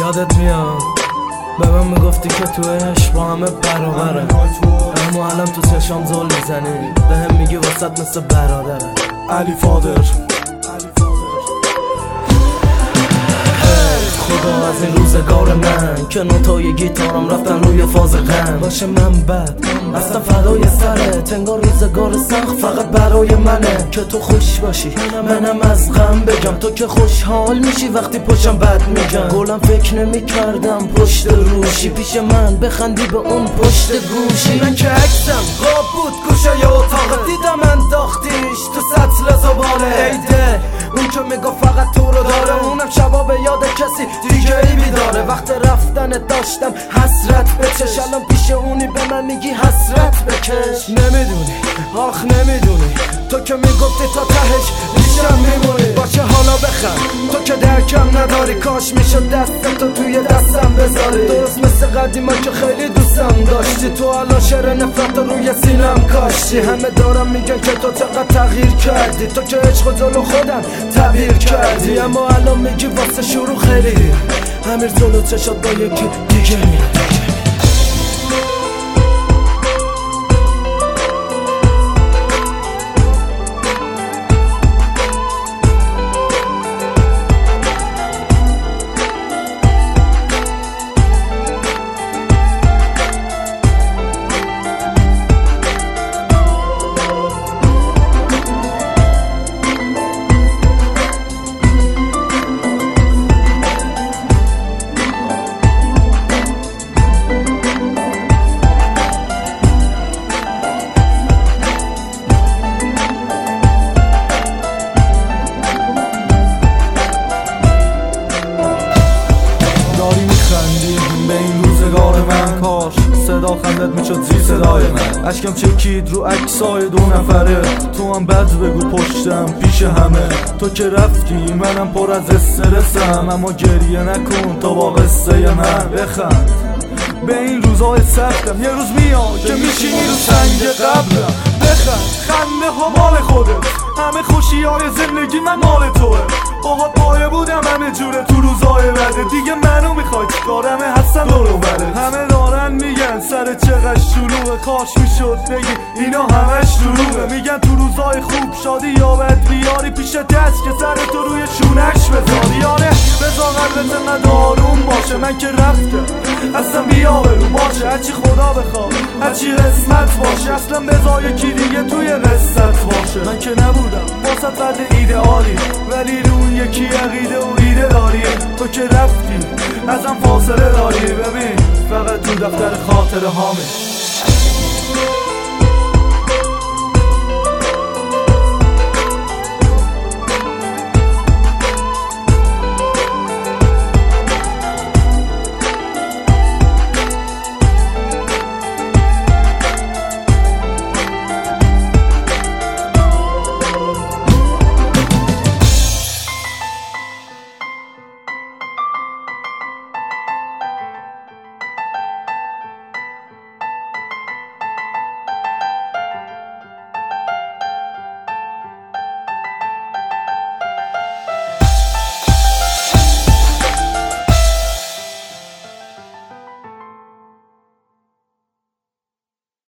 یادت میاد به من میگفتی که تو عشق با همه برابره، اما الان تو چشام زل میزنی به هم میگی واسط مثل برادره. علی فادر خدا از این روزگار من که نوتای گیتارم رفتن روی فاز غم. باشه من بد اصلا فدای سرت، انگار روزگار سخت فقط برای منه که تو خوش باشی منم از غم بگم، تو که خوشحال میشی وقتی پشتم بد میگم. گلم فکر نمی کردم پشت روشی پیش من بخندی به اون پشت گوشی. من که عکسم قاب بود گوشه ی اتاق دیدم انداختیش تو سطل زباله. ایده اون که میگو فقط تو رو داره، اونم شبا به یاد کسی دیگه ای بیداره. وقت رفتنت داشتم حسرت بچش، الان پیش اونی به من میگی حسرت بکش. نمیدونی آخ نمیدونی تو که میگفتی تا تهش ریشم میمونی. باشه حالا بخند تو که درکم نداری، کاش میشد دستتو توی دستم بذاری. درست مثل قدیما که خیلی دوستم داشتی، تو الان شعر نفرت روی سینم کاشتی. همه دارم میگن که تو چقدر تغییر کردی، تو که عشق و جلو خودم تعبیر کردی، اما الان میگی واسه شروع خیلی امیر جلو چشات با یکی دیگه میاد. به این روزگار من کاش صدا خندت میشد زیر صدای من. اشکم چکید رو عکسای دو نفره، تو هم بد بگو پشتم پیش همه. تو که رفتی منم پر از استرسم، اما گریه نکن تا با قصه من بخند. به این روزای سختم یه روز میاد که میشینی رو سنگ قبرم. بخند خنده ها مال خودت، همه خوشی های زندگی من مال توه. باهات پایه بودم همه جوره تو روزای بده، دیگه منو میخوای چیکارمه هستن دورو بره. همه دارن میگن سر چقدر شلوغه، کاش میشد بگی اینا همش دروغه. میگن تو روزای خوب شادی یا بد بیاری پیش دست که سر تو روی شونش بذاری. یاره بذار قلبت انقدر آروم باشه، من که رفتم اصلا بیا برو باشه. هرچی خدا بخواد هرچی قسمت باشه، اصلا بذار یکی دیگه توی قصت باشه. من که نبودم واسه فرد ایدئالی، ولی رو یکی عقیده و ایده داری. تو که رفتی ازم فاصله داری، ببین فقط تو دفتر خاطره هامه.